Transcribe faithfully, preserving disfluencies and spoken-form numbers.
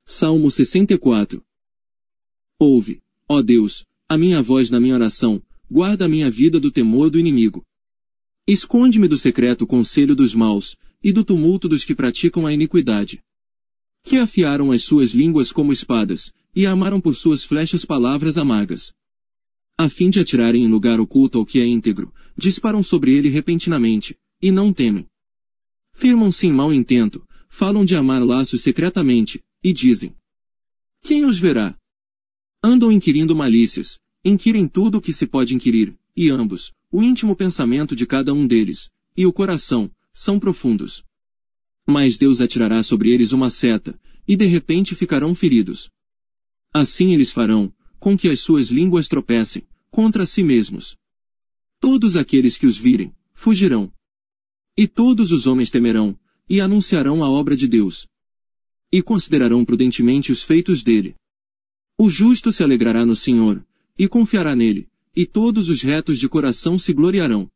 Salmo sessenta e quatro. Ouve, ó Deus, a minha voz na minha oração, guarda a minha vida do temor do inimigo. Esconde-me do secreto conselho dos maus, e do tumulto dos que praticam a iniquidade. Que afiaram as suas línguas como espadas, e amaram por suas flechas palavras amargas. A fim de atirarem em lugar oculto ao que é íntegro, disparam sobre ele repentinamente, e não temem. Firmam-se em mau intento, falam de amar laços secretamente, e dizem: quem os verá? Andam inquirindo malícias, inquirem tudo o que se pode inquirir, e ambos, o íntimo pensamento de cada um deles, e o coração, são profundos. Mas Deus atirará sobre eles uma seta, e de repente ficarão feridos. Assim eles farão, com que as suas línguas tropecem, contra si mesmos. Todos aqueles que os virem, fugirão. E todos os homens temerão, e anunciarão a obra de Deus. E considerarão prudentemente os feitos dele. O justo se alegrará no Senhor, e confiará nele, e todos os retos de coração se gloriarão.